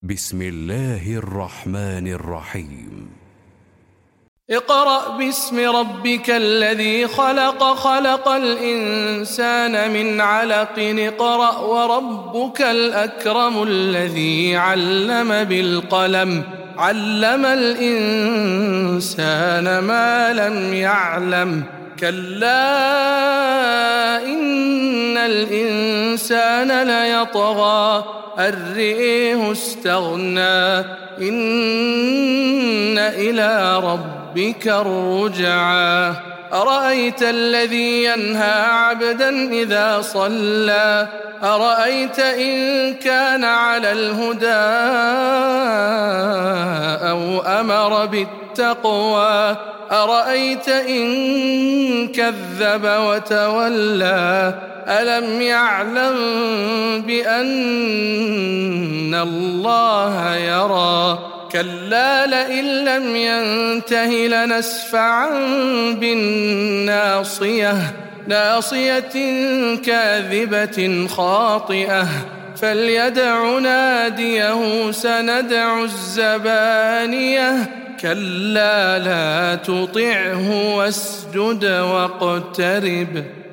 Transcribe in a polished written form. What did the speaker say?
بسم الله الرحمن الرحيم. اقرأ باسم ربك الذي خلق. خلق الإنسان من علق. اقرأ وربك الأكرم الذي علم بالقلم. علم الإنسان ما لم يعلم. كلا إن الإنسان ليطغى أن رآه استغنى. إن إلى ربك الرجعى. أرأيت الذي ينهى عبدا إذا صلى. أرأيت إن كان على الهدى أو أمر بالتقوى. أرأيت إن كذب وتولى. ألم يعلم بأن الله يرى. كلا لئن لم ينته لنسفعا بالناصية. ناصية كاذبة خاطئة. فليدع ناديه سندع الزبانية. كلا لا تطعه واسجد واقترب.